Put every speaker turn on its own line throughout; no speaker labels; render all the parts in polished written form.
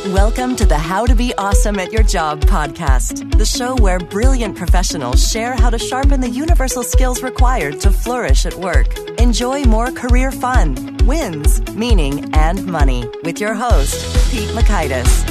Welcome to the How to Be Awesome at Your Job podcast, the show where brilliant professionals share how to sharpen the universal skills required to flourish at work. Enjoy more career fun, wins, meaning, and money with your host, Pete Mockaitis.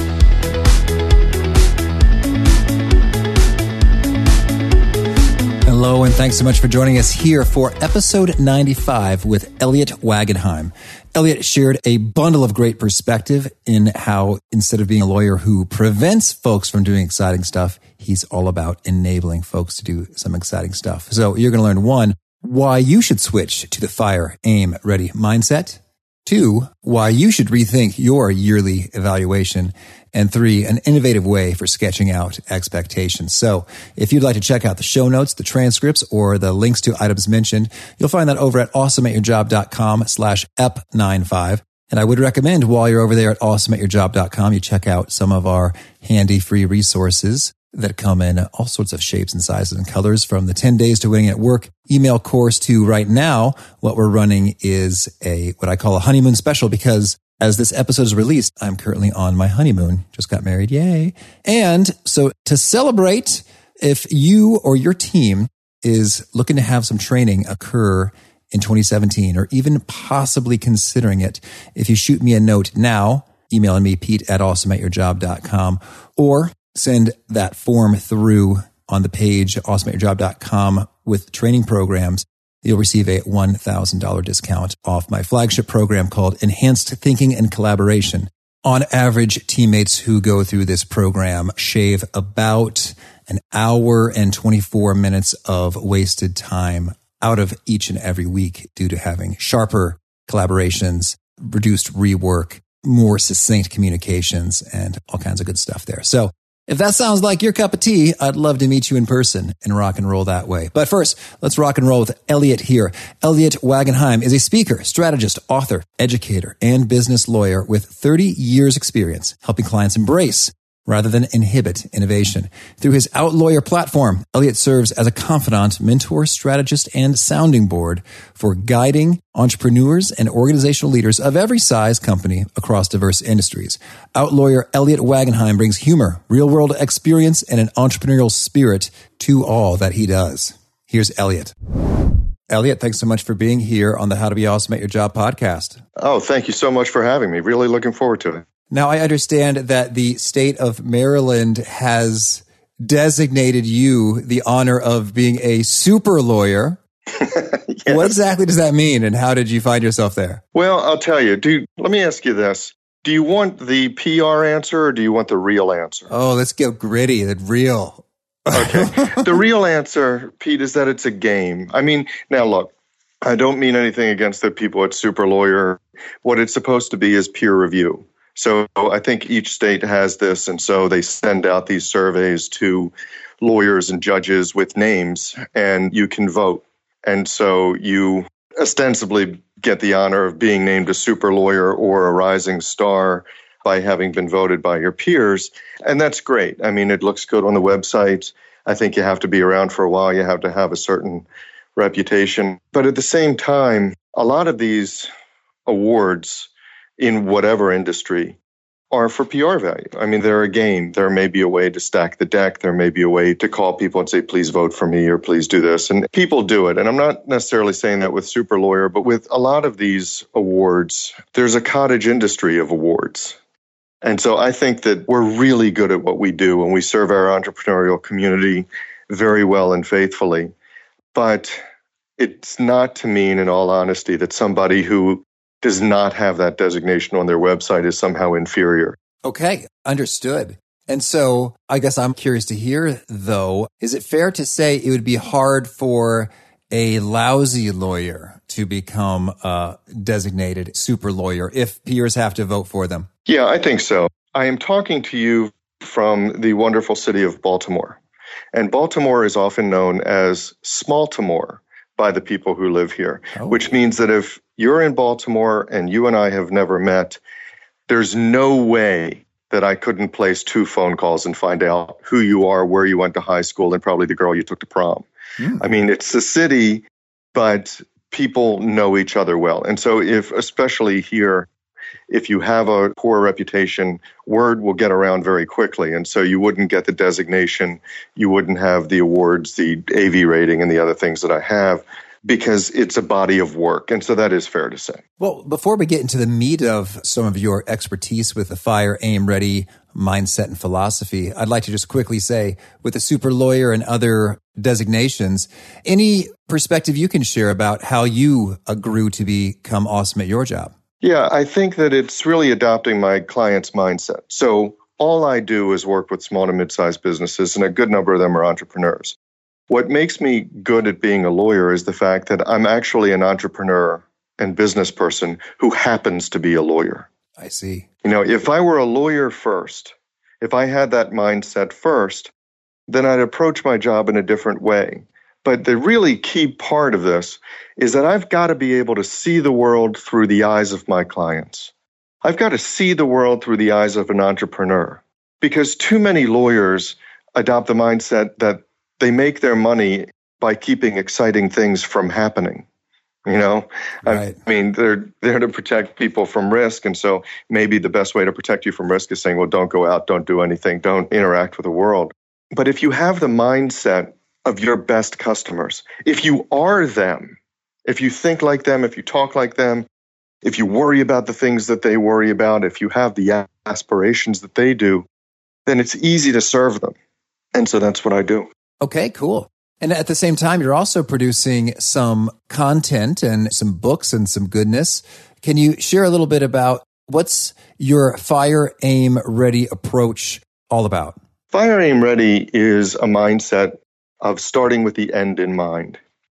Hello, and thanks so much for joining us here for episode 95 with Elliot Wagenheim. Elliot shared a bundle of great perspective in how, instead of being a lawyer who prevents folks from doing exciting stuff, he's all about enabling folks to do some exciting stuff. So you're going to learn, 1, why you should switch to the fire, aim, ready mindset. 2, why you should rethink your yearly evaluation. And 3, an innovative way for sketching out expectations. So if you'd like to check out the show notes, the transcripts, or the links to items mentioned, you'll find that over at awesomeatyourjob.com/ep95. And I would recommend while you're over there at awesomeatyourjob.com, you check out some of our handy free resources that come in all sorts of shapes and sizes and colors, from the 10 days to winning at work email course to right now, what we're running is what I call a honeymoon special, because as this episode is released, I'm currently on my honeymoon. Just got married. Yay. And so to celebrate, if you or your team is looking to have some training occur in 2017, or even possibly considering it, if you shoot me a note now, emailing me, pete@awesomeatyourjob.com, or send that form through on the page, awesomeatyourjob.com, with training programs, you'll receive a $1,000 discount off my flagship program called Enhanced Thinking and Collaboration. On average, teammates who go through this program shave about an hour and 24 minutes of wasted time out of each and every week due to having sharper collaborations, reduced rework, more succinct communications, and all kinds of good stuff there. So if that sounds like your cup of tea, I'd love to meet you in person and rock and roll that way. But first, let's rock and roll with Elliot here. Elliot Wagenheim is a speaker, strategist, author, educator, and business lawyer with 30 years experience helping clients embrace rather than inhibit innovation. Through his OutLawyer platform, Elliot serves as a confidant, mentor, strategist, and sounding board for guiding entrepreneurs and organizational leaders of every size company across diverse industries. OutLawyer Elliot Wagenheim brings humor, real-world experience, and an entrepreneurial spirit to all that he does. Here's Elliot. Elliot, thanks so much for being here on the How to Be Awesome at Your Job podcast.
Oh, thank you so much for having me. Really looking forward to it.
Now, I understand that the state of Maryland has designated you the honor of being a super lawyer. Yes. What exactly does that mean, and how did you find yourself there?
Well, I'll tell you. Let me ask you this. Do you want the PR answer or do you want the real answer?
Oh, let's get gritty and real.
Okay. The real answer, Pete, is that it's a game. I mean, now look, I don't mean anything against the people at Super Lawyer. What it's supposed to be is peer review. So I think each state has this, and so they send out these surveys to lawyers and judges with names, and you can vote. And so you ostensibly get the honor of being named a super lawyer or a rising star by having been voted by your peers. And that's great. I mean, it looks good on the website. I think you have to be around for a while. You have to have a certain reputation. But at the same time, a lot of these awards in whatever industry are for PR value. I mean, they're a game. There may be a way to stack the deck. There may be a way to call people and say, please vote for me or please do this. And people do it. And I'm not necessarily saying that with Super Lawyer, but with a lot of these awards, there's a cottage industry of awards. And so I think that we're really good at what we do and we serve our entrepreneurial community very well and faithfully. But it's not to mean, in all honesty, that somebody who does not have that designation on their website is somehow inferior.
Okay, understood. And so I guess I'm curious to hear, though, is it fair to say it would be hard for a lousy lawyer to become a designated super lawyer if peers have to vote for them?
Yeah, I think so. I am talking to you from the wonderful city of Baltimore. And Baltimore is often known as Smalltimore by the people who live here, which means that if you're in Baltimore and you and I have never met, there's no way that I couldn't place 2 phone calls and find out who you are, where you went to high school, and probably the girl you took to prom. I mean, it's a city, but people know each other well. And so if, especially here, if you have a poor reputation, word will get around very quickly. And so you wouldn't get the designation, you wouldn't have the awards, the AV rating, and the other things that I have, because it's a body of work. And so that is fair to say.
Well, before we get into the meat of some of your expertise with the FIRE, AIM, READY mindset and philosophy, I'd like to just quickly say, with the super lawyer and other designations, any perspective you can share about how you grew to become awesome at your job?
Yeah, I think that it's really adopting my client's mindset. So all I do is work with small to mid-sized businesses, and a good number of them are entrepreneurs. What makes me good at being a lawyer is the fact that I'm actually an entrepreneur and business person who happens to be a lawyer.
I see.
If I were a lawyer first, if I had that mindset first, then I'd approach my job in a different way. But the really key part of this is that I've got to be able to see the world through the eyes of my clients. I've got to see the world through the eyes of an entrepreneur, because too many lawyers adopt the mindset that they make their money by keeping exciting things from happening. Right. I mean, they're there to protect people from risk. And so maybe the best way to protect you from risk is saying, well, don't go out, don't do anything, don't interact with the world. But if you have the mindset of your best customers, if you are them, if you think like them, if you talk like them, if you worry about the things that they worry about, if you have the aspirations that they do, then it's easy to serve them. And so that's what I do.
Okay, cool. And at the same time, you're also producing some content and some books and some goodness. Can you share a little bit about what's your FIRE, AIM, READY approach all about?
FIRE, AIM, READY is a mindset of starting with the end in mind.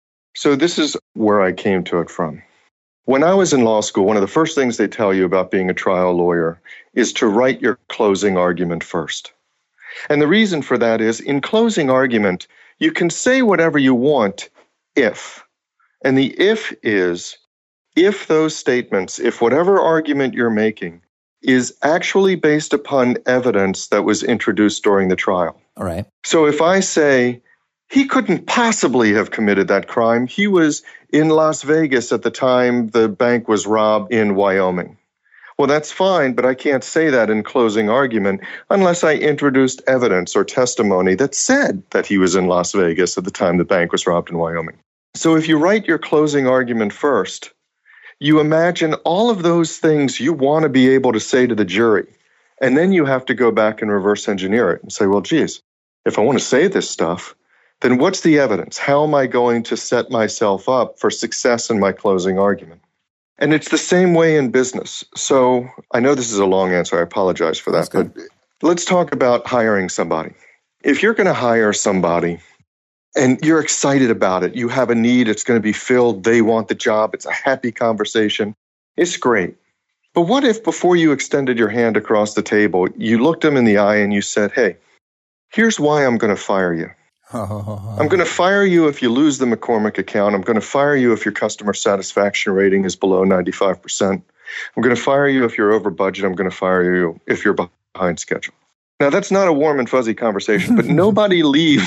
So this is where I came to it from. When I was in law school, one of the first things they tell you about being a trial lawyer is to write your closing argument first. And the reason for that is, in closing argument, you can say whatever you want if. And the if is, if those statements, if whatever argument you're making is actually based upon evidence that was introduced during the trial.
All right.
So if I say, he couldn't possibly have committed that crime, he was in Las Vegas at the time the bank was robbed in Wyoming. Well, that's fine, but I can't say that in closing argument unless I introduced evidence or testimony that said that he was in Las Vegas at the time the bank was robbed in Wyoming. So if you write your closing argument first, you imagine all of those things you want to be able to say to the jury, and then you have to go back and reverse engineer it and say, well, geez, if I want to say this stuff, then what's the evidence? How am I going to set myself up for success in my closing argument? And it's the same way in business. So I know this is a long answer. I apologize for that. But let's talk about hiring somebody. If you're going to hire somebody and you're excited about it, you have a need, it's going to be filled, they want the job, it's a happy conversation, it's great. But what if before you extended your hand across the table, you looked them in the eye and you said, hey, here's why I'm going to fire you. I'm going to fire you if you lose the McCormick account. I'm going to fire you if your customer satisfaction rating is below 95%. I'm going to fire you if you're over budget. I'm going to fire you if you're behind schedule. Now, that's not a warm and fuzzy conversation, but nobody leaves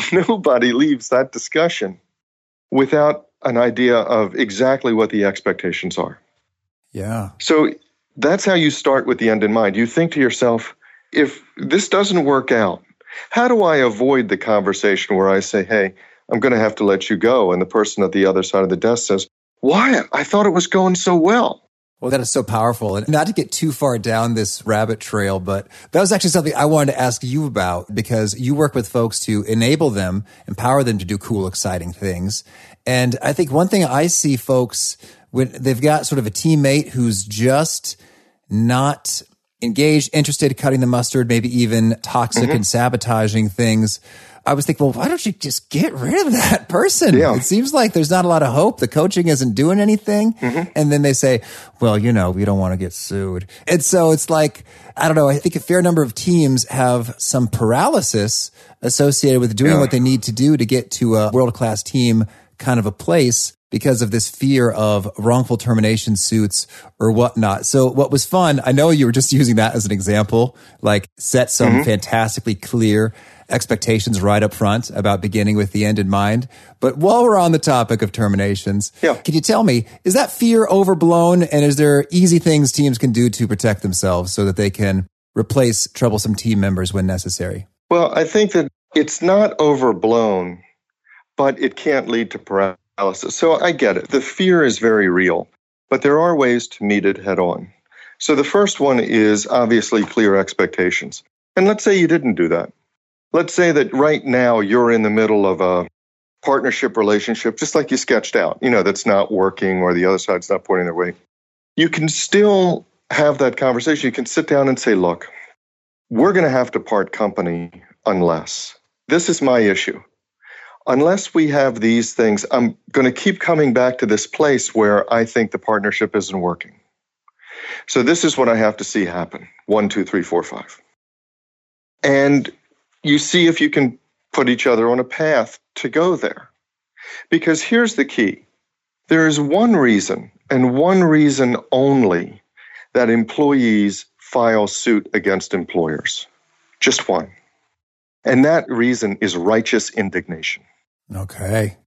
that discussion without an idea of exactly what the expectations are.
Yeah.
So that's how you start with the end in mind. You think to yourself, if this doesn't work out, how do I avoid the conversation where I say, hey, I'm going to have to let you go, and the person at the other side of the desk says, why? I thought it was going so well.
Well, that is so powerful. And not to get too far down this rabbit trail, but that was actually something I wanted to ask you about, because you work with folks to enable them, empower them to do cool, exciting things. And I think one thing I see folks, when they've got sort of a teammate who's just not engaged, interested, cutting the mustard, maybe even toxic and sabotaging things. I was thinking, well, why don't you just get rid of that person? Yeah. It seems like there's not a lot of hope. The coaching isn't doing anything. And then they say, well, we don't want to get sued. And so it's like, I don't know. I think a fair number of teams have some paralysis associated with doing what they need to do to get to a world-class team kind of a place. because of this fear of wrongful termination suits or whatnot. So what was fun, I know you were just using that as an example, like set some fantastically clear expectations right up front about beginning with the end in mind. But while we're on the topic of terminations, can you tell me, is that fear overblown? And is there easy things teams can do to protect themselves so that they can replace troublesome team members when necessary?
Well, I think that it's not overblown, but it can't lead to paralysis. So I get it. The fear is very real, but there are ways to meet it head on. So the first one is obviously clear expectations. And let's say you didn't do that. Let's say that right now you're in the middle of a partnership relationship, just like you sketched out, that's not working or the other side's not pointing their way. You can still have that conversation. You can sit down and say, look, we're going to have to part company unless. This is my issue. Unless we have these things, I'm going to keep coming back to this place where I think the partnership isn't working. So this is what I have to see happen. 1, 2, 3, 4, 5. And you see if you can put each other on a path to go there. Because here's the key. There is one reason, and one reason only, that employees file suit against employers. Just one. And that reason is righteous indignation.
Okay.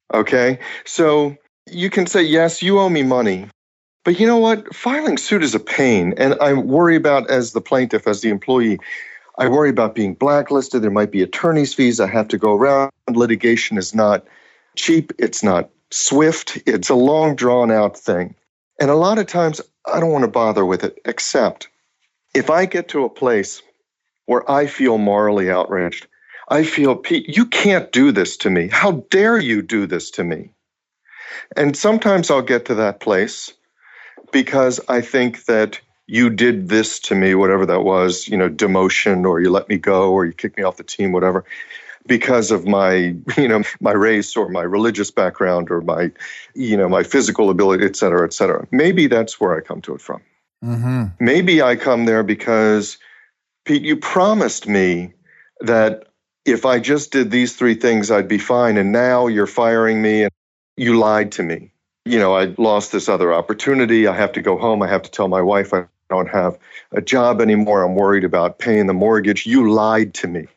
So you can say, yes, you owe me money. But you know what? Filing suit is a pain. And I worry about, as the plaintiff, as the employee, I worry about being blacklisted. There might be attorney's fees I have to go around. Litigation is not cheap. It's not swift. It's a long, drawn-out thing. And a lot of times, I don't want to bother with it, except if I get to a place where I feel morally outraged, I feel, Pete, you can't do this to me. How dare you do this to me? And sometimes I'll get to that place because I think that you did this to me, whatever that was, demotion, or you let me go, or you kicked me off the team, whatever, because of my, my race or my religious background or my, my physical ability, et cetera, et cetera. Maybe that's where I come to it from. Maybe I come there because, Pete, you promised me that if I just did these 3 things, I'd be fine. And now you're firing me and you lied to me. I lost this other opportunity. I have to go home. I have to tell my wife I don't have a job anymore. I'm worried about paying the mortgage. You lied to me.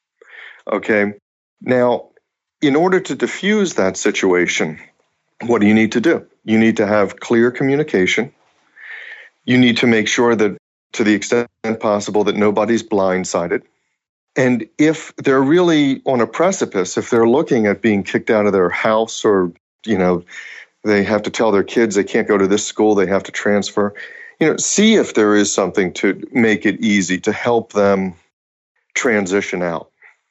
Okay. Now, in order to diffuse that situation, what do you need to do? You need to have clear communication. You need to make sure that, to the extent possible, that nobody's blindsided. And if they're really on a precipice, if they're looking at being kicked out of their house, or, they have to tell their kids they can't go to this school, they have to transfer, see if there is something to make it easy to help them transition out.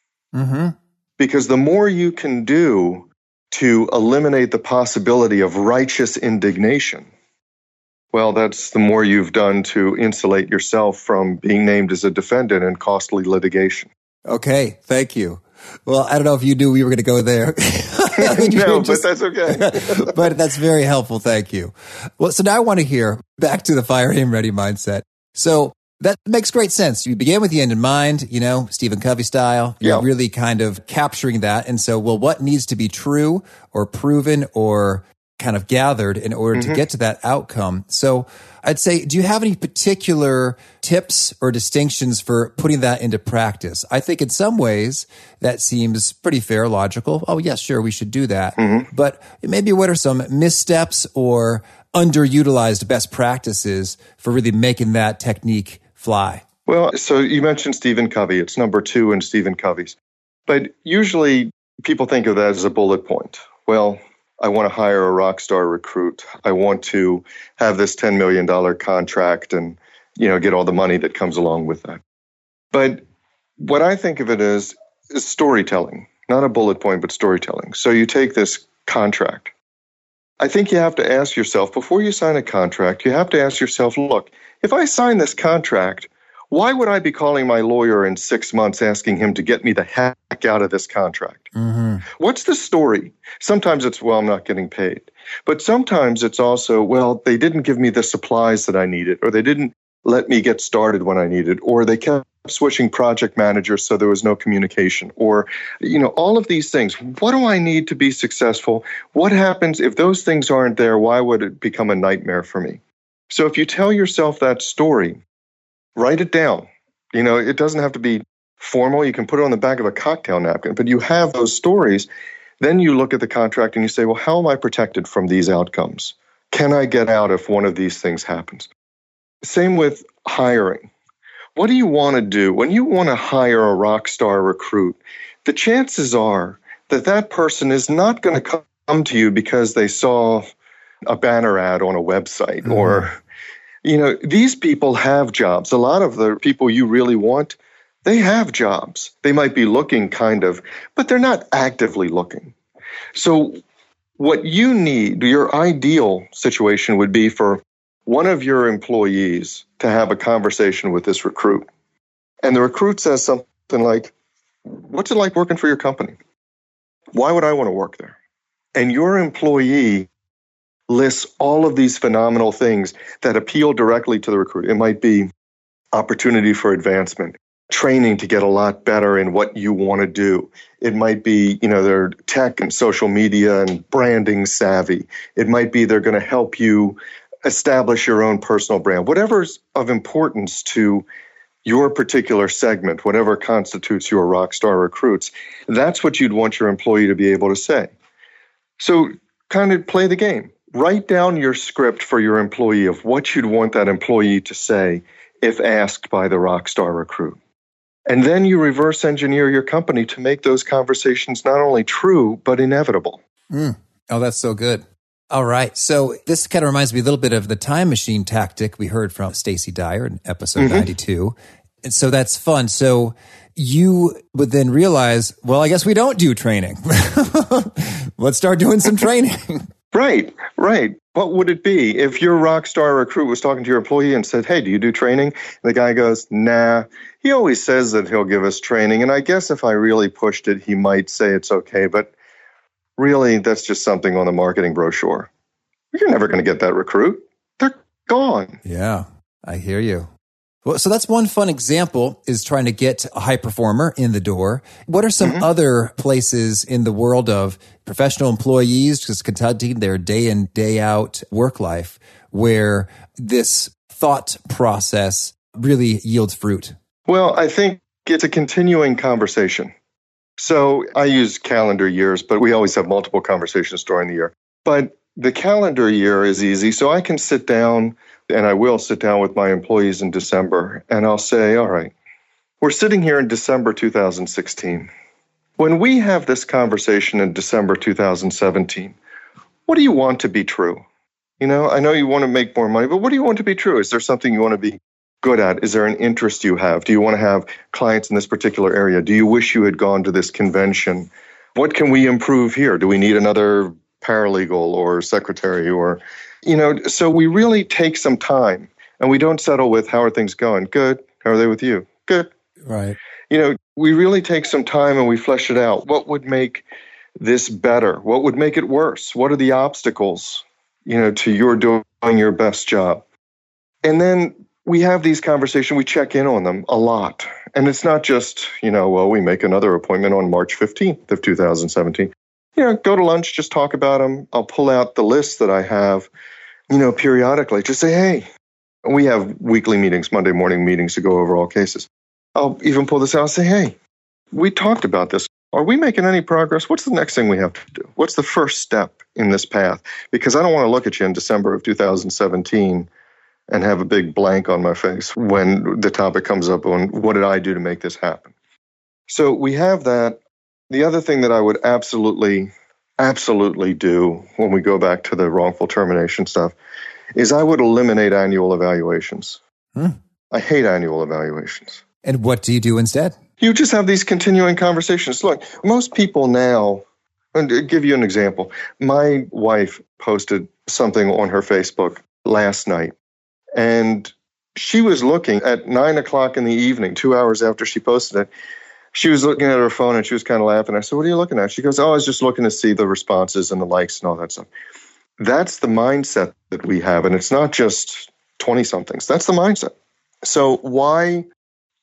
Because the more you can do to eliminate the possibility of righteous indignation, well, that's the more you've done to insulate yourself from being named as a defendant in costly litigation.
Okay, thank you. Well, I don't know if you knew we were going to go there.
No, but that's okay.
But that's very helpful. Thank you. Well, so now I want to hear back to the fire him ready mindset. So that makes great sense. You begin with the end in mind, Stephen Covey style. You're really kind of capturing that. And so, what needs to be true or proven or kind of gathered in order to get to that outcome? So I'd say, do you have any particular tips or distinctions for putting that into practice? I think in some ways that seems pretty fair, logical. Oh, yes, sure, we should do that. But maybe what are some missteps or underutilized best practices for really making that technique fly?
Well, so you mentioned Stephen Covey. It's number 2 in Stephen Covey's. But usually people think of that as a bullet point. Well, I want to hire a rock star recruit. I want to have this $10 million contract and, get all the money that comes along with that. But what I think of it as is storytelling, not a bullet point, but storytelling. So you take this contract. I think you have to ask yourself, before you sign a contract, you have to ask yourself, look, if I sign this contract, why would I be calling my lawyer in 6 months asking him to get me the heck out of this contract? What's the story? Sometimes it's, well, I'm not getting paid. But sometimes it's also, well, they didn't give me the supplies that I needed, or they didn't let me get started when I needed, or they kept switching project managers so there was no communication, or, all of these things. What do I need to be successful? What happens if those things aren't there? Why would it become a nightmare for me? So if you tell yourself that story, write it down. It doesn't have to be formal. You can put it on the back of a cocktail napkin, but you have those stories. Then you look at the contract and you say, well, how am I protected from these outcomes? Can I get out if one of these things happens? Same with hiring. What do you want to do? When you want to hire a rock star recruit, the chances are that that person is not going to come to you because they saw a banner ad on a website or, these people have jobs. A lot of the people you really want, they have jobs. They might be looking but they're not actively looking. So what you need, your ideal situation would be for one of your employees to have a conversation with this recruit. And the recruit says something like, what's it like working for your company? Why would I want to work there? And your employee lists all of these phenomenal things that appeal directly to the recruit. It might be opportunity for advancement, training to get a lot better in what you want to do. It might be, they're tech and social media and branding savvy. It might be they're going to help you establish your own personal brand. Whatever's of importance to your particular segment, whatever constitutes your rock star recruits, that's what you'd want your employee to be able to say. So kind of play the game. Write down your script for your employee of what you'd want that employee to say if asked by the rock star recruit. And then you reverse engineer your company to make those conversations not only true, but inevitable.
Oh, that's so good. All right. So this kind of reminds me a little bit of the time machine tactic we heard from Stacey Dyer in episode 92. And so that's fun. So you would then realize, well, I guess we don't do training. Let's start doing some training.
Right. What would it be if your rock star recruit was talking to your employee and said, hey, do you do training? And the guy goes, nah, he always says that he'll give us training. And I guess if I really pushed it, he might say it's okay. But really, that's just something on the marketing brochure. You're never going to get that recruit. They're gone.
Yeah, I hear you. Well, so that's one fun example, is trying to get a high performer in the door. What are some other places in the world of professional employees just conducting their day in, day out work life where this thought process really yields fruit?
Well, I think it's a continuing conversation. So I use calendar years, but we always have multiple conversations during the year. But the calendar year is easy. So I can sit down, and I will sit down with my employees in December, and I'll say, all right, we're sitting here in December 2016. When we have this conversation in December 2017, what do you want to be true? I know you want to make more money, but what do you want to be true? Is there something you want to be good at? Is there an interest you have? Do you want to have clients in this particular area? Do you wish you had gone to this convention? What can we improve here? Do we need another paralegal or secretary or, so we really take some time and we don't settle with how are things going? Good. How are they with you? Good.
Right.
We really take some time and we flesh it out. What would make this better? What would make it worse? What are the obstacles, to your doing your best job? And then we have these conversations, we check in on them a lot. And it's not just, we make another appointment on March 15th of 2017. Go to lunch, just talk about them. I'll pull out the list that I have, periodically. Just say, hey, we have weekly meetings, Monday morning meetings to go over all cases. I'll even pull this out and say, hey, we talked about this. Are we making any progress? What's the next thing we have to do? What's the first step in this path? Because I don't want to look at you in December of 2017 and have a big blank on my face when the topic comes up on what did I do to make this happen? So we have that. The other thing that I would absolutely do when we go back to the wrongful termination stuff is I would eliminate annual evaluations. I hate annual evaluations.
And what do you do instead?
You just have these continuing conversations. Look, most people now, and to give you an example, my wife posted something on her Facebook last night, and she was looking at 9:00 in the evening, 2 hours after she posted it. She was looking at her phone and she was kind of laughing. I said, what are you looking at? She goes, I was just looking to see the responses and the likes and all that stuff. That's the mindset that we have. And it's not just 20-somethings. That's the mindset. So why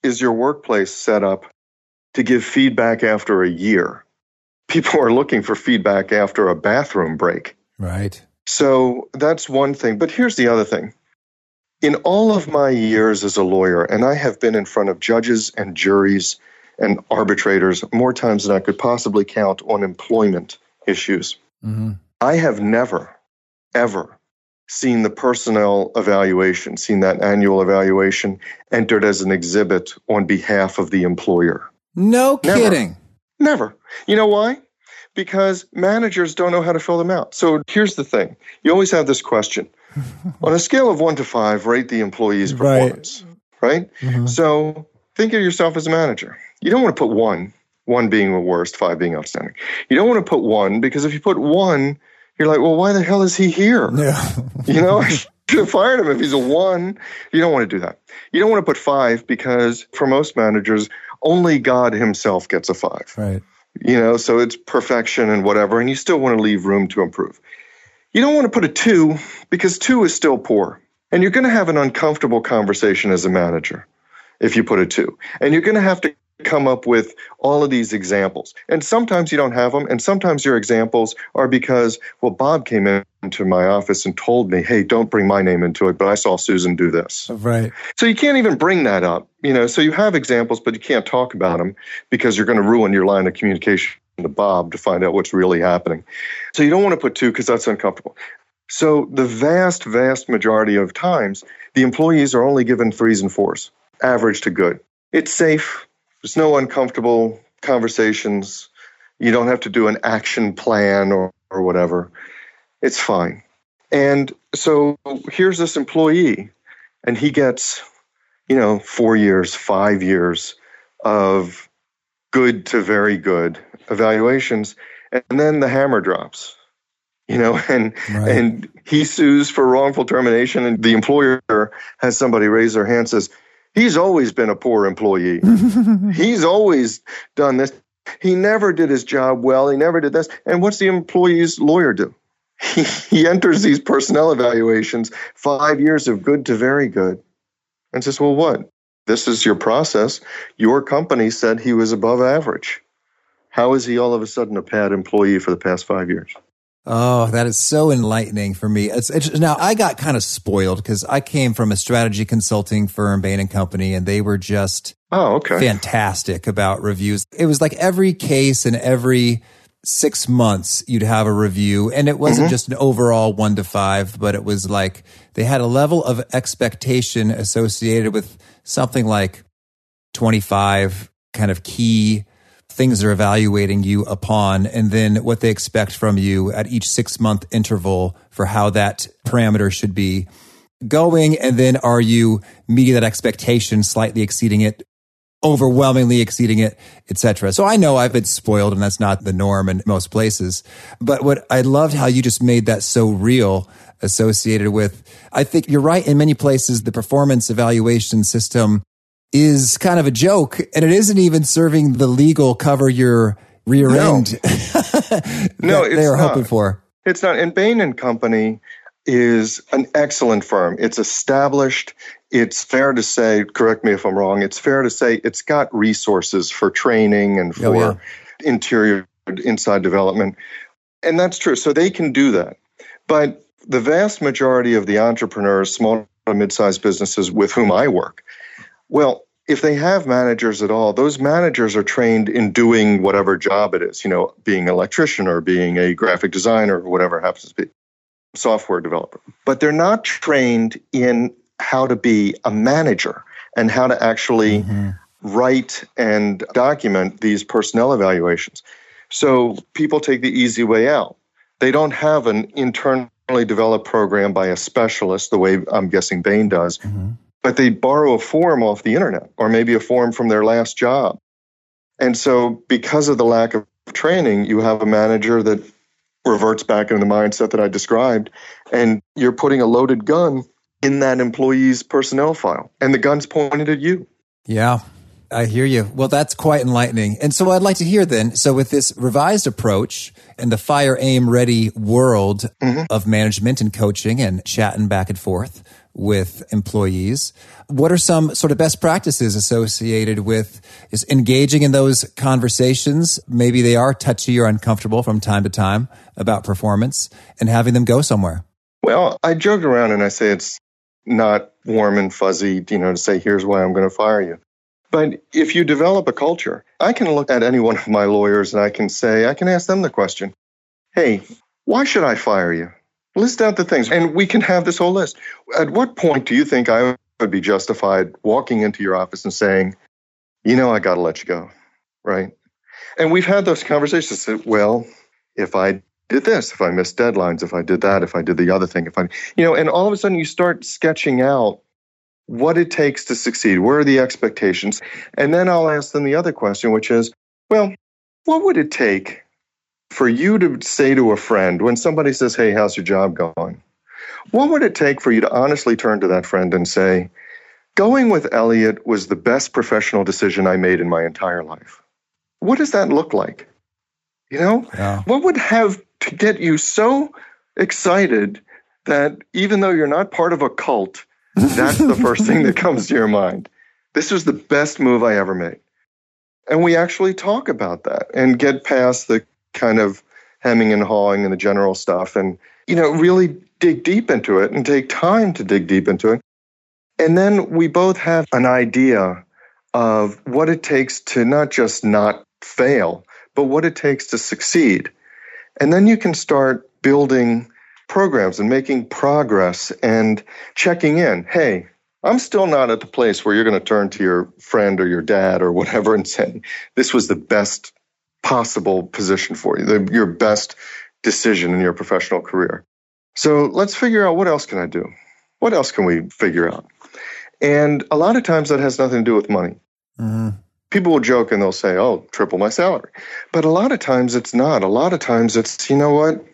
is your workplace set up to give feedback after a year? People are looking for feedback after a bathroom break.
Right.
So that's one thing. But here's the other thing. In all of my years as a lawyer, and I have been in front of judges and juries and arbitrators more times than I could possibly count on employment issues, I have never, ever seen the personnel evaluation, seen that annual evaluation entered as an exhibit on behalf of the employer.
No kidding.
Never. You know why? Because managers don't know how to fill them out. So here's the thing. You always have this question. On a scale of 1 to 5, rate the employee's performance, right? So think of yourself as a manager. You don't want to put 1 being the worst, 5 being outstanding. You don't want to put 1 because if you put 1, you're like, well, why the hell is he here? Yeah. I should have fired him if he's a 1. You don't want to do that. You don't want to put 5 because for most managers, only God himself gets a 5.
Right.
So it's perfection and whatever, and you still want to leave room to improve. You don't want to put a 2 because 2 is still poor. And you're going to have an uncomfortable conversation as a manager if you put a 2. And you're going to have to come up with all of these examples. And sometimes you don't have them. And sometimes your examples are because, well, Bob came into my office and told me, hey, don't bring my name into it, but I saw Susan do this.
Right.
So you can't even bring that up. So you have examples, but you can't talk about them because you're going to ruin your line of communication to Bob to find out what's really happening. So you don't want to put 2 because that's uncomfortable. So the vast, vast majority of times, the employees are only given 3s and 4s, average to good. It's safe. There's no uncomfortable conversations. You don't have to do an action plan or whatever. It's fine. And so here's this employee, and he gets, 4 years, 5 years of good to very good evaluations, and then the hammer drops, and he sues for wrongful termination, and the employer has somebody raise their hand and says, he's always been a poor employee. He's always done this. He never did his job well. He never did this. And what's the employee's lawyer do? He enters these personnel evaluations, 5 years of good to very good, and says, well, what? This is your process. Your company said he was above average. How is he all of a sudden a bad employee for the past 5 years?
Oh, that is so enlightening for me. Now, I got kind of spoiled because I came from a strategy consulting firm, Bain & Company, and they were just fantastic about reviews. It was like every case and every 6 months you'd have a review, and it wasn't just an overall 1 to 5, but it was like they had a level of expectation associated with something like 25 kind of key things they're evaluating you upon, and then what they expect from you at each 6-month interval for how that parameter should be going. And then are you meeting that expectation, slightly exceeding it, overwhelmingly exceeding it, etc. So I know I've been spoiled, and that's not the norm in most places. But what I loved how you just made that so real, associated with, I think you're right, in many places, the performance evaluation system is kind of a joke, and it isn't even serving the legal cover your rear end
no,
they are hoping for.
It's not. And Bain & Company is an excellent firm. It's established. It's fair to say, correct me if I'm wrong, it's fair to say it's got resources for training and for interior, inside development. And that's true. So they can do that. But the vast majority of the entrepreneurs, small and mid-sized businesses with whom I work, well, if they have managers at all, those managers are trained in doing whatever job it is, being an electrician or being a graphic designer or whatever it happens to be, software developer. But they're not trained in how to be a manager and how to actually write and document these personnel evaluations. So people take the easy way out. They don't have an internally developed program by a specialist, the way I'm guessing Bain does. But they borrow a form off the internet, or maybe a form from their last job. And so because of the lack of training, you have a manager that reverts back into the mindset that I described, and you're putting a loaded gun in that employee's personnel file, and the gun's pointed at you.
Yeah, I hear you. Well, that's quite enlightening. And so I'd like to hear then, so with this revised approach and the fire, aim, ready world of management and coaching and chatting back and forth with employees. What are some sort of best practices associated with is engaging in those conversations? Maybe they are touchy or uncomfortable from time to time about performance, and having them go somewhere.
Well, I joke around and I say it's not warm and fuzzy, to say, here's why I'm going to fire you. But if you develop a culture, I can look at any one of my lawyers and I can ask them the question, hey, why should I fire you? List out the things, and we can have this whole list. At what point do you think I would be justified walking into your office and saying, I got to let you go, right? And we've had those conversations. Well, if I did this, if I missed deadlines, if I did that, if I did the other thing, and all of a sudden you start sketching out what it takes to succeed. Where are the expectations? And then I'll ask them the other question, which is, well, what would it take for you to say to a friend when somebody says, hey, how's your job going? What would it take for you to honestly turn to that friend and say, going with Elliot was the best professional decision I made in my entire life? What does that look like?
Yeah.
What would have to get you so excited that even though you're not part of a cult, that's the first thing that comes to your mind? This was the best move I ever made. And we actually talk about that and get past the kind of hemming and hawing and the general stuff and, really dig deep into it and take time to dig deep into it. And then we both have an idea of what it takes to not just not fail, but what it takes to succeed. And then you can start building programs and making progress and checking in. Hey, I'm still not at the place where you're going to turn to your friend or your dad or whatever and say, this was the best possible position for you, your best decision in your professional career. So let's figure out, what else can I do? What else can we figure out? And a lot of times that has nothing to do with money. Mm-hmm. People will joke and they'll say, oh, triple my salary. But a lot of times it's not. A lot of times it's, what?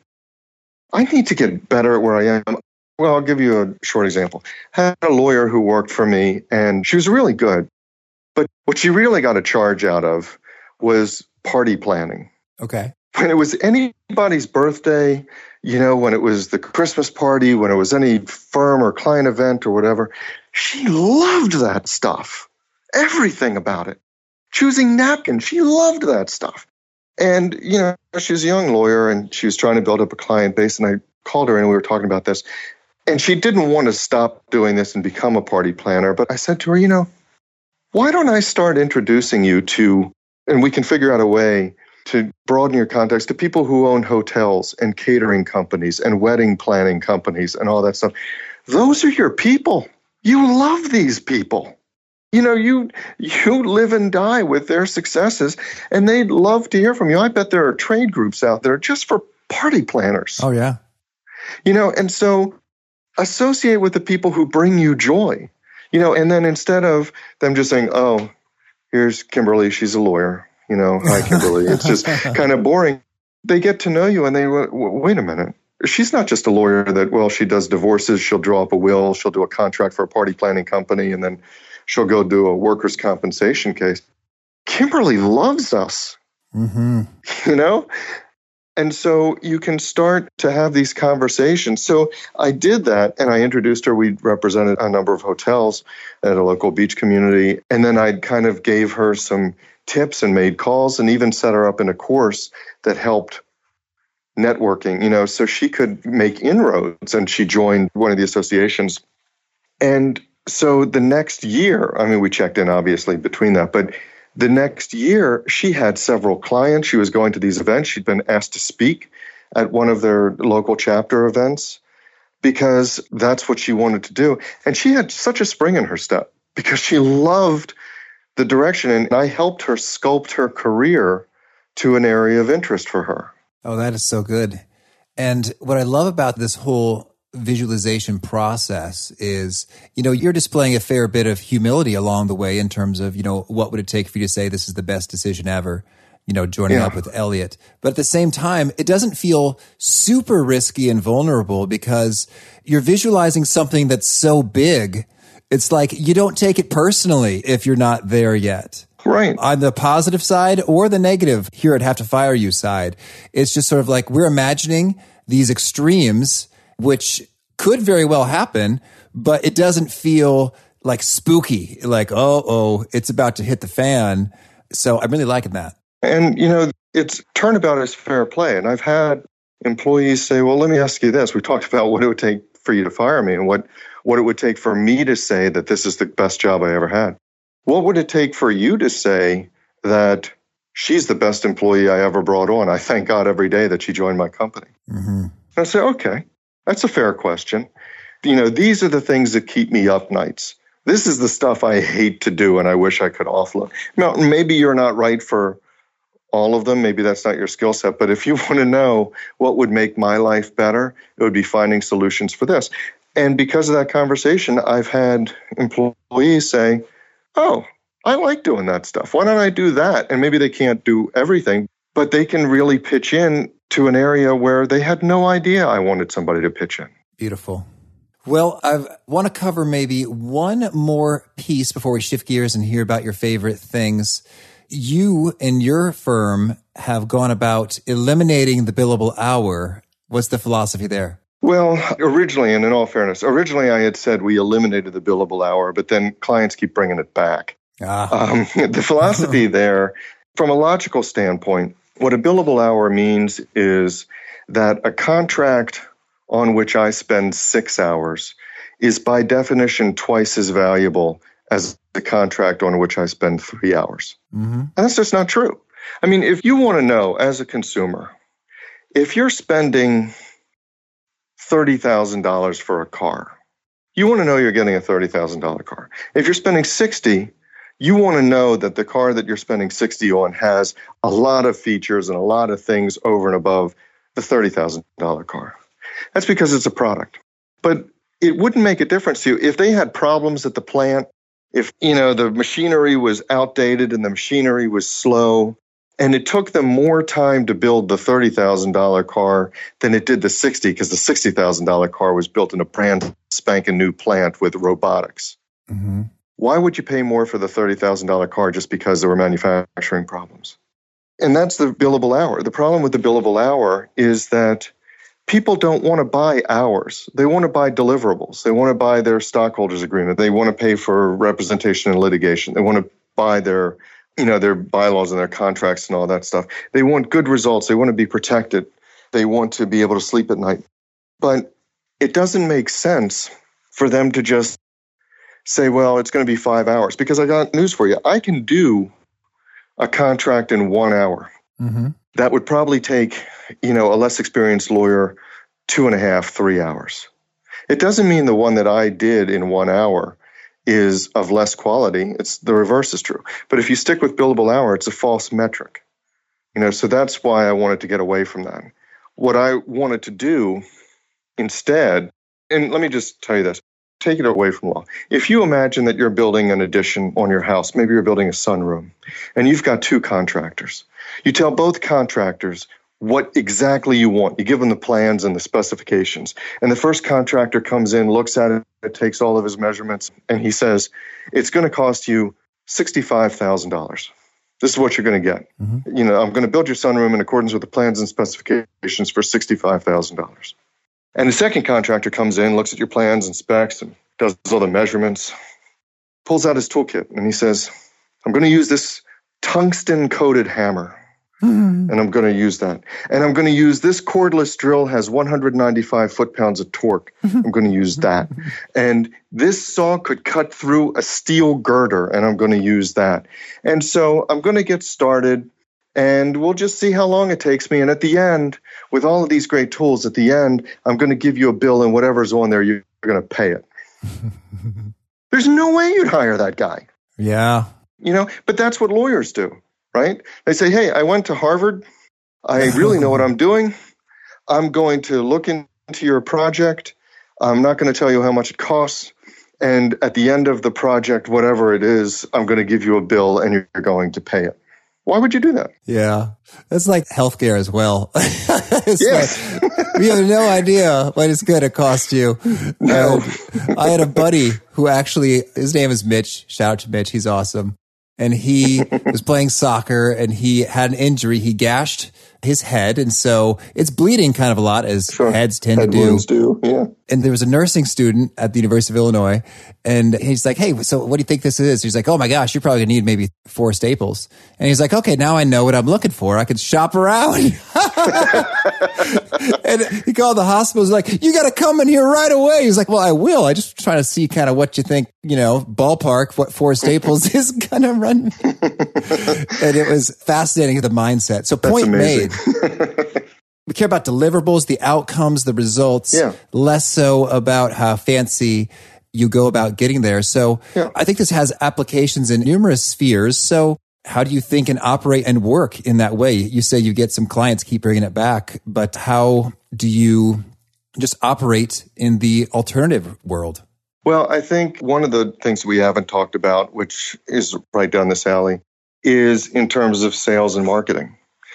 I need to get better at where I am. Well, I'll give you a short example. I had a lawyer who worked for me, and she was really good. But what she really got a charge out of was party planning.
Okay.
When it was anybody's birthday, when it was the Christmas party, when it was any firm or client event or whatever, she loved that stuff. Everything about it. Choosing napkins, she loved that stuff. And, she was a young lawyer and she was trying to build up a client base. And I called her and we were talking about this. And she didn't want to stop doing this and become a party planner. But I said to her, why don't I start introducing you to, and we can figure out a way to broaden your contacts to people who own hotels and catering companies and wedding planning companies and all that stuff. Those are your people. You love these people. You live and die with their successes, and they'd love to hear from you. I bet there are trade groups out there just for party planners.
Oh, yeah.
And so associate with the people who bring you joy, and then instead of them just saying, oh, here's Kimberly, she's a lawyer, hi, Kimberly. It's just kind of boring. They get to know you and they, wait a minute. She's not just a lawyer that, she does divorces, she'll draw up a will, she'll do a contract for a party planning company, and then she'll go do a workers' compensation case. Kimberly loves us, mm-hmm. And so you can start to have these conversations. So I did that, and I introduced her. We represented a number of hotels at a local beach community, and then I kind of gave her some tips and made calls and even set her up in a course that helped networking, so she could make inroads, and she joined one of the associations. And so the next year, we checked in obviously between that, but the next year she had several clients. She was going to these events. She'd been asked to speak at one of their local chapter events because that's what she wanted to do. And she had such a spring in her step because she loved the direction, and I helped her sculpt her career to an area of interest for her.
Oh, that is so good. And what I love about this whole visualization process is, you're displaying a fair bit of humility along the way in terms of, what would it take for you to say this is the best decision ever, joining up with Elliot. But at the same time, it doesn't feel super risky and vulnerable because you're visualizing something that's so big. It's like you don't take it personally if you're not there yet.
Right.
On the positive side or the negative, here I'd have to fire you side. It's just sort of like we're imagining these extremes, which could very well happen, but it doesn't feel like spooky, like, oh, it's about to hit the fan. So I'm really liking that.
And, it's turnabout is fair play. And I've had employees say, well, let me ask you this. We talked about what it would take for you to fire me and what it would take for me to say that this is the best job I ever had. What would it take for you to say that she's the best employee I ever brought on? I thank God every day that she joined my company. Mm-hmm. And I say, okay, that's a fair question. These are the things that keep me up nights. This is the stuff I hate to do and I wish I could offload. Now, maybe you're not right for all of them. Maybe that's not your skill set. But if you want to know what would make my life better, it would be finding solutions for this. And because of that conversation, I've had employees say, oh, I like doing that stuff. Why don't I do that? And maybe they can't do everything, but they can really pitch in to an area where they had no idea I wanted somebody to pitch in.
Beautiful. Well, I want to cover maybe one more piece before we shift gears and hear about your favorite things. You and your firm have gone about eliminating the billable hour. What's the philosophy there?
Well, originally, and in all fairness, I had said we eliminated the billable hour, but then clients keep bringing it back. The philosophy there, from a logical standpoint, what a billable hour means is that a contract on which I spend 6 hours is by definition twice as valuable as the contract on which I spend 3 hours. Mm-hmm. And that's just not true. I mean, if you want to know as a consumer, if you're spending $30,000 for a car, you want to know you're getting a $30,000 car. If you're spending $60,000, you want to know that the car that you're spending $60,000 on has a lot of features and a lot of things over and above the $30,000 car. That's because it's a product. But it wouldn't make a difference to you if they had problems at the plant, if the machinery was outdated and the machinery was slow, and it took them more time to build the $30,000 car than it did the $60,000 because the $60,000 car was built in a brand spanking new plant with robotics. Mm-hmm. Why would you pay more for the $30,000 car just because there were manufacturing problems? And that's the billable hour. The problem with the billable hour is that people don't want to buy hours. They want to buy deliverables. They want to buy their stockholders agreement. They want to pay for representation and litigation. They want to buy their bylaws and their contracts and all that stuff. They want good results. They want to be protected. They want to be able to sleep at night. But it doesn't make sense for them to just say, well, it's going to be 5 hours. Because I got news for you. I can do a contract in 1 hour. Mm-hmm. That would probably take, a less experienced lawyer 2.5, 3 hours. It doesn't mean the one that I did in 1 hour is of less quality. It's the reverse is true. But if you stick with billable hour, it's a false metric. So that's why I wanted to get away from that. What I wanted to do instead, and let me just tell you this, take it away from law. If you imagine that you're building an addition on your house, maybe you're building a sunroom, and you've got 2 contractors. You tell both contractors what exactly you want. You give them the plans and the specifications. And the first contractor comes in, looks at it, takes all of his measurements, and he says, it's going to cost you $65,000. This is what you're going to get. Mm-hmm. I'm going to build your sunroom in accordance with the plans and specifications for $65,000. And the second contractor comes in, looks at your plans and specs and does all the measurements, pulls out his toolkit, and he says, I'm going to use this tungsten-coated hammer. Mm-hmm. And I'm going to use that. And I'm going to use this cordless drill, has 195 foot-pounds of torque. Mm-hmm. I'm going to use that. And this saw could cut through a steel girder, and I'm going to use that. And so I'm going to get started, and we'll just see how long it takes me. And at the end, with all of these great tools, at the end, I'm going to give you a bill, and whatever's on there, you're going to pay it. There's no way you'd hire that guy.
Yeah.
But that's what lawyers do. Right? They say, hey, I went to Harvard. I really know what I'm doing. I'm going to look into your project. I'm not going to tell you how much it costs. And at the end of the project, whatever it is, I'm going to give you a bill and you're going to pay it. Why would you do that?
Yeah. That's like healthcare as well.
Yes.
You have no idea what it's going to cost you.
No.
I had a buddy who actually, his name is Mitch. Shout out to Mitch. He's awesome. And he was playing soccer and he had an injury. He gashed his head. And so it's bleeding kind of a lot, as heads tend to do.
Wounds do, yeah.
And there was a nursing student at the University of Illinois, and he's like, hey, so what do you think this is? He's like, oh my gosh, you're probably gonna need maybe 4 staples. And he's like, okay, now I know what I'm looking for. I can shop around. And he called the hospital. He's like, you got to come in here right away. He's like, well, I will. I just trying to see kind of what you think, ballpark, what 4 staples is going to run. And it was fascinating, the mindset. So point made. We care about deliverables, the outcomes, the results, less so about how fancy you go about getting there. So I think this has applications in numerous spheres. So how do you think and operate and work in that way? You say you get some clients, keep bringing it back, but how do you just operate in the alternative world?
Well, I think one of the things we haven't talked about, which is right down this alley, is in terms of sales and marketing.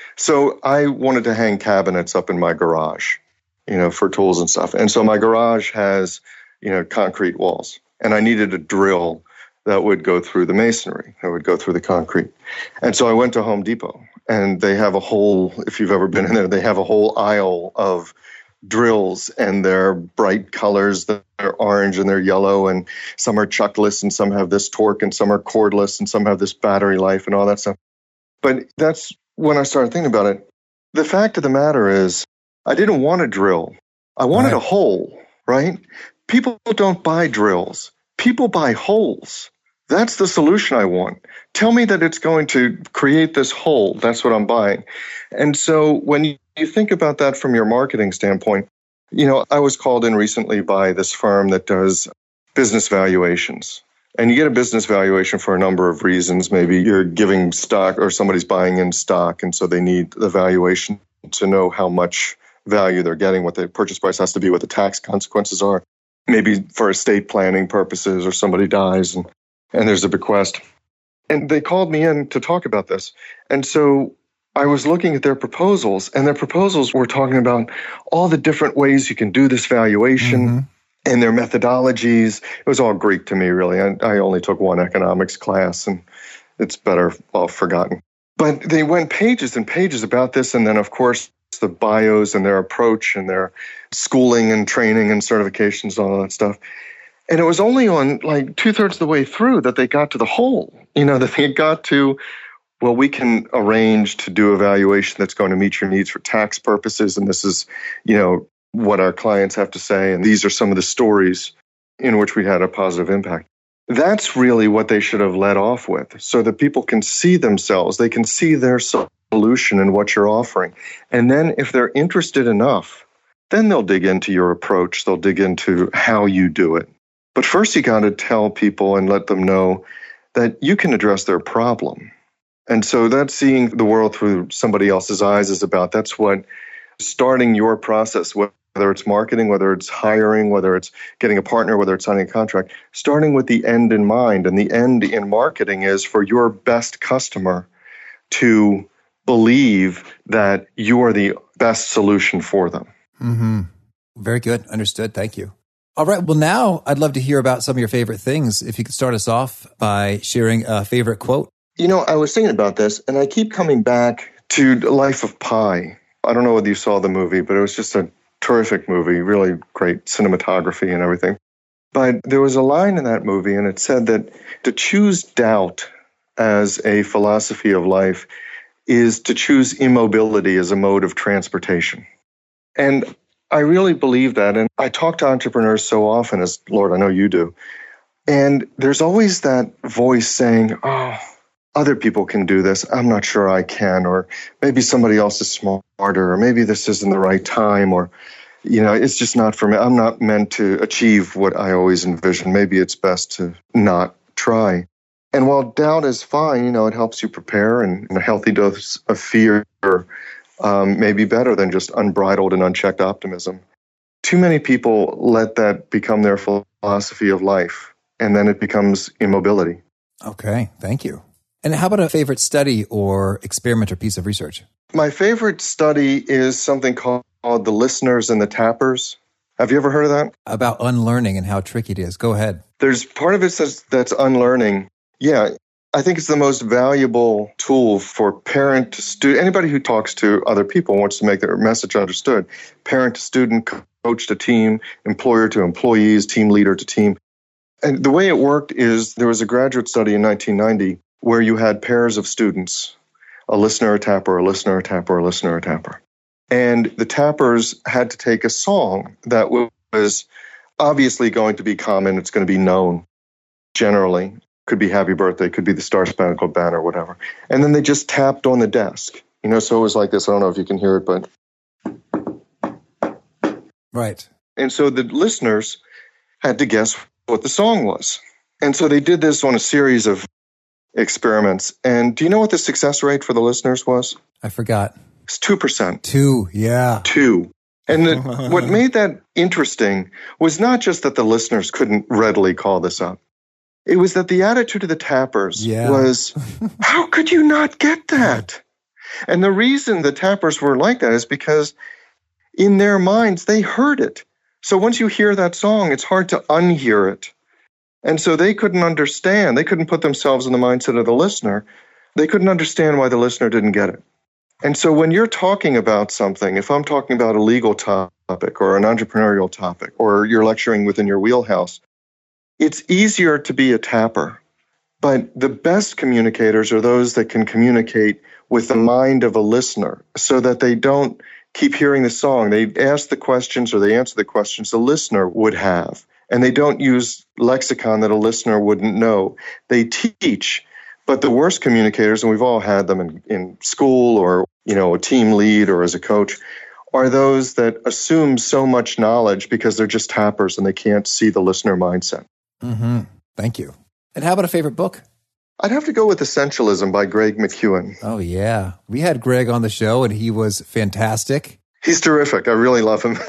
So I wanted to hang cabinets up in my garage, for tools and stuff. And so my garage has, concrete walls, and I needed a drill that would go through the masonry, that would go through the concrete. And so I went to Home Depot, and they have a whole, if you've ever been in there, they have a whole aisle of drills, and they're bright colors. They're orange and they're yellow, and some are chuckless, and some have this torque, and some are cordless, and some have this battery life and all that stuff. But that's when I started thinking about it. The fact of the matter is, I didn't want a drill. I wanted a hole, right? People don't buy drills. People buy holes. That's the solution I want. Tell me that it's going to create this hole. That's what I'm buying. And so when you think about that from your marketing standpoint, I was called in recently by this firm that does business valuations. And you get a business valuation for a number of reasons. Maybe you're giving stock or somebody's buying in stock, and so they need the valuation to know how much value they're getting, what the purchase price has to be, what the tax consequences are. Maybe for estate planning purposes, or somebody dies and there's a bequest. And they called me in to talk about this. And so I was looking at their proposals, and their proposals were talking about all the different ways you can do this valuation and their methodologies. It was all Greek to me, really. I only took one economics class, and it's better off forgotten. But they went pages and pages about this. And then, of course, the bios and their approach and their schooling and training and certifications and all that stuff. And it was only on like 2/3 of the way through that they got to the whole, that they got to, well, we can arrange to do a valuation that's going to meet your needs for tax purposes. And this is, what our clients have to say. And these are some of the stories in which we had a positive impact. That's really what they should have led off with, so that people can see themselves. They can see their solution and what you're offering. And then if they're interested enough, then they'll dig into your approach. They'll dig into how you do it. But first, you got to tell people and let them know that you can address their problem. And so that's seeing the world through somebody else's eyes is about. That's what starting your process, whether it's marketing, whether it's hiring, whether it's getting a partner, whether it's signing a contract, starting with the end in mind. And the end in marketing is for your best customer to believe that you are the best solution for them.
Mm-hmm. Very good. Understood. Thank you. All right. Well, now I'd love to hear about some of your favorite things. If you could start us off by sharing a favorite quote.
I was thinking about this, and I keep coming back to Life of Pi. I don't know whether you saw the movie, but it was just a terrific movie, really great cinematography and everything. But there was a line in that movie, and it said that to choose doubt as a philosophy of life is to choose immobility as a mode of transportation. And I really believe that. And I talk to entrepreneurs so often, as Lord, I know you do. And there's always that voice saying, oh, other people can do this. I'm not sure I can. Or maybe somebody else is smarter. Or maybe this isn't the right time. Or, it's just not for me. I'm not meant to achieve what I always envision. Maybe it's best to not try. And while doubt is fine, it helps you prepare, and a healthy dose of fear may be better than just unbridled and unchecked optimism. Too many people let that become their philosophy of life, and then it becomes immobility.
Okay, thank you. And how about a favorite study or experiment or piece of research? My
favorite study is something called The Listeners and the Tappers. Have you ever heard of that?
About unlearning and how tricky it is. Go ahead.
There's part of it that's unlearning. Yeah, I think it's the most valuable tool for parent to student, anybody who talks to other people and wants to make their message understood. Parent to student, coach to team, employer to employees, team leader to team. And the way it worked is there was a graduate study in 1990 where you had pairs of students, a listener, a tapper, a listener, a tapper, a listener, a tapper. And the tappers had to take a song that was obviously going to be common. It's going to be known generally. Could be Happy Birthday, could be the Star Spangled Banner, whatever. And then they just tapped on the desk. So it was like this. I don't know if you can hear it, but.
Right.
And so the listeners had to guess what the song was. And so they did this on a series of experiments. And do you know what the success rate for the listeners was?
I forgot.
It's 2%.
2, yeah.
2. And what made that interesting was not just that the listeners couldn't readily call this up. It was that the attitude of the tappers was, how could you not get that? And the reason the tappers were like that is because in their minds, they heard it. So once you hear that song, it's hard to unhear it. And so they couldn't understand. They couldn't put themselves in the mindset of the listener. They couldn't understand why the listener didn't get it. And so when you're talking about something, if I'm talking about a legal topic or an entrepreneurial topic, or you're lecturing within your wheelhouse, it's easier to be a tapper. But the best communicators are those that can communicate with the mind of a listener so that they don't keep hearing the song. They ask the questions or they answer the questions the listener would have. And they don't use lexicon that a listener wouldn't know. They teach. But the worst communicators, and we've all had them in school or, a team lead or as a coach, are those that assume so much knowledge because they're just tappers and they can't see the listener mindset.
Mm-hmm. Thank you. And how about a favorite book?
I'd have to go with Essentialism by Greg McKeown.
Oh, yeah. We had Greg on the show, and he was fantastic.
He's terrific. I really love him.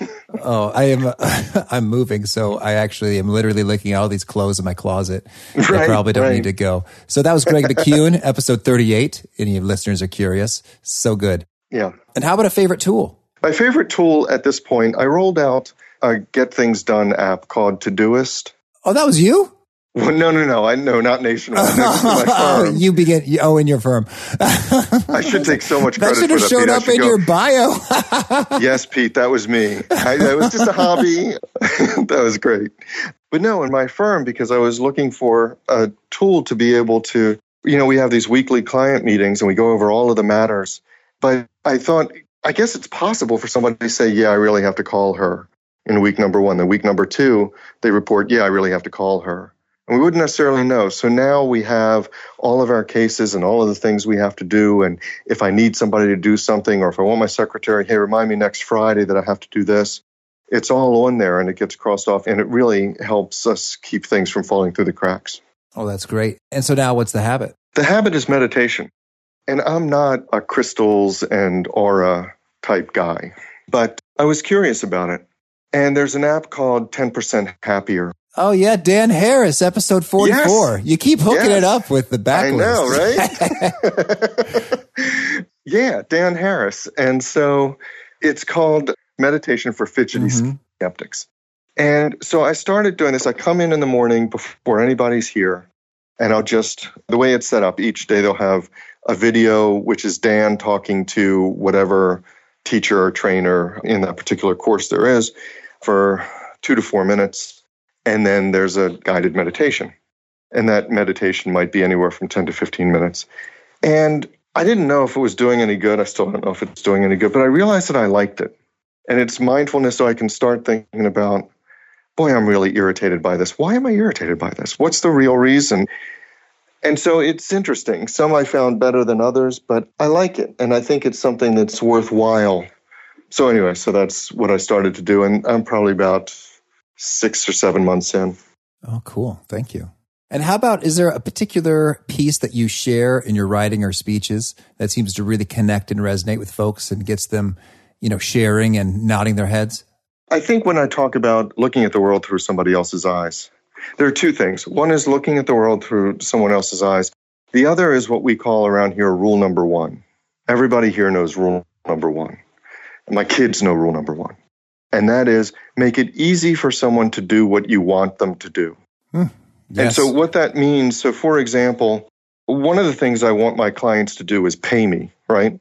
I'm moving, so I actually am literally looking at all these clothes in my closet. I probably don't need to go. So that was Greg McKeown, episode 38. Any listeners are curious. So good.
Yeah.
And how about a favorite tool?
My favorite tool at this point, I rolled out a Get Things Done app called Todoist.
Oh, that was you?
Well, no, I know, not Nationwide. Next to my firm.
In your firm.
I should take so much credit for that.
That should have showed up in your bio.
Yes, Pete, that was me. That was just a hobby. That was great. But no, in my firm, because I was looking for a tool to be able to, we have these weekly client meetings and we go over all of the matters. But I thought, I guess it's possible for somebody to say, yeah, I really have to call her in week number 1. Then week number 2, they report, yeah, I really have to call her. And we wouldn't necessarily know. So now we have all of our cases and all of the things we have to do. And if I need somebody to do something, or if I want my secretary, hey, remind me next Friday that I have to do this, it's all on there and it gets crossed off. And it really helps us keep things from falling through the cracks.
Oh, that's great. And so now what's the habit?
The habit is meditation. And I'm not a crystals and aura type guy, but I was curious about it. And there's an app called 10% Happier.
Oh, yeah, Dan Harris, episode 44. Yes. You keep hooking it up with the backlist.
I know, right? Yeah, Dan Harris. And so it's called Meditation for Fidgety Skeptics. And so I started doing this. I come in the morning before anybody's here, and the way it's set up, each day they'll have a video, which is Dan talking to whatever teacher or trainer in that particular course there is for 2 to 4 minutes. And then there's a guided meditation. And that meditation might be anywhere from 10 to 15 minutes. And I didn't know if it was doing any good. I still don't know if it's doing any good, but I realized that I liked it. And it's mindfulness, so I can start thinking about, boy, I'm really irritated by this. Why am I irritated by this? What's the real reason? And so it's interesting. Some I found better than others, but I like it. And I think it's something that's worthwhile. So anyway, so that's what I started to do. And I'm probably about 6 or 7 months in.
Oh, cool. Thank you. And how about, is there a particular piece that you share in your writing or speeches that seems to really connect and resonate with folks and gets them, sharing and nodding their heads?
I think when I talk about looking at the world through somebody else's eyes, there are 2 things. One is looking at the world through someone else's eyes. The other is what we call around here rule number 1. Everybody here knows rule number 1. And my kids know rule number 1. And that is, make it easy for someone to do what you want them to do.
Yes.
And so what that means, so for example, one of the things I want my clients to do is pay me, right?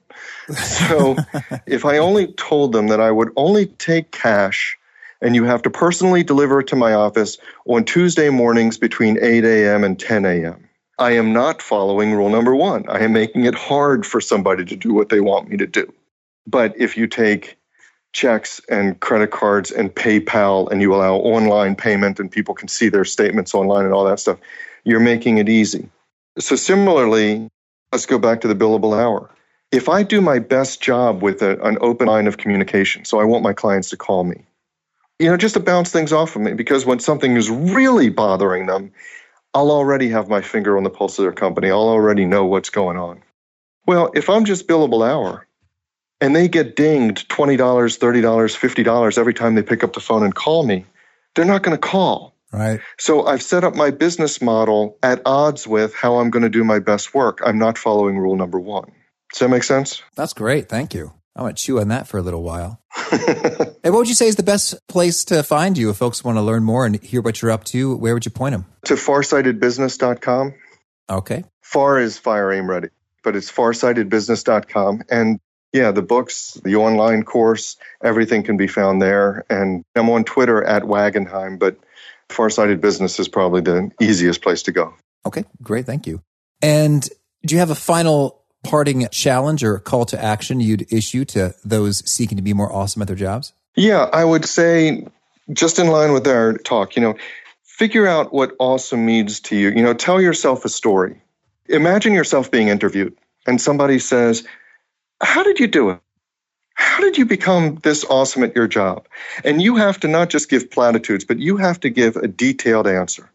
So if I only told them that I would only take cash and you have to personally deliver it to my office on Tuesday mornings between 8 a.m. and 10 a.m., I am not following rule number 1. I am making it hard for somebody to do what they want me to do. But if you take checks and credit cards and PayPal and you allow online payment and people can see their statements online and all that stuff, you're making it easy. So similarly, let's go back to the billable hour. If I do my best job with an open line of communication, so I want my clients to call me, just to bounce things off of me, because when something is really bothering them, I'll already have my finger on the pulse of their company. I'll already know what's going on. Well, if I'm just billable hour and they get dinged $20, $30, $50 every time they pick up the phone and call me, they're not going to call.
Right.
So I've set up my business model at odds with how I'm going to do my best work. I'm not following rule number 1. Does that make sense?
That's great. Thank you. I want to chew on that for a little while. And what would you say is the best place to find you if folks want to learn more and hear what you're up to? Where would you point them?
To farsightedbusiness.com.
Okay.
FAR is Fire Aim Ready, but it's farsightedbusiness.com. And yeah, the books, the online course, everything can be found there. And I'm on Twitter at Wagenheim, but Farsighted Business is probably the easiest place to go.
Okay, great. Thank you. And do you have a final parting challenge or call to action you'd issue to those seeking to be more awesome at their jobs?
Yeah, I would say, just in line with our talk, figure out what awesome means to you. Tell yourself a story. Imagine yourself being interviewed and somebody says, how did you do it? How did you become this awesome at your job? And you have to not just give platitudes, but you have to give a detailed answer.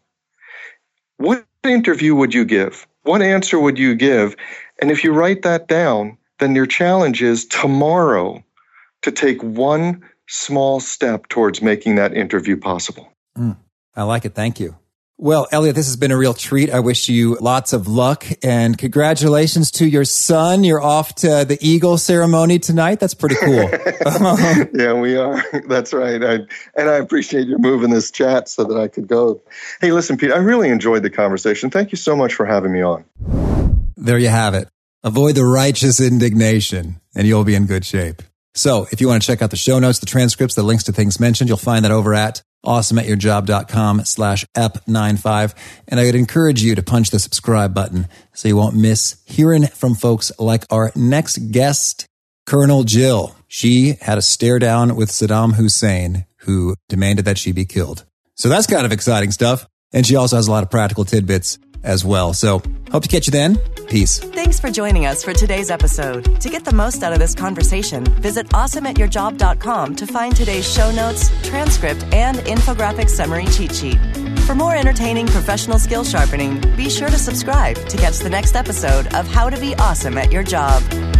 What interview would you give? What answer would you give? And if you write that down, then your challenge is tomorrow to take one small step towards making that interview possible.
I like it. Thank you. Well, Elliot, this has been a real treat. I wish you lots of luck and congratulations to your son. You're off to the Eagle ceremony tonight. That's pretty cool.
Yeah, we are. That's right. I appreciate you moving this chat so that I could go. Hey, listen, Pete, I really enjoyed the conversation. Thank you so much for having me on.
There you have it. Avoid the righteous indignation and you'll be in good shape. So if you want to check out the show notes, the transcripts, the links to things mentioned, you'll find that over at awesomeatyourjob.com/ep95. And I would encourage you to punch the subscribe button so you won't miss hearing from folks like our next guest, Colonel Jill. She had a stare down with Saddam Hussein, who demanded that she be killed. So that's kind of exciting stuff. And she also has a lot of practical tidbits as well. So hope to catch you then. Peace.
Thanks for joining us for today's episode. To get the most out of this conversation, visit awesomeatyourjob.com to find today's show notes, transcript, and infographic summary cheat sheet. For more entertaining professional skill sharpening, be sure to subscribe to catch the next episode of How to Be Awesome at Your Job.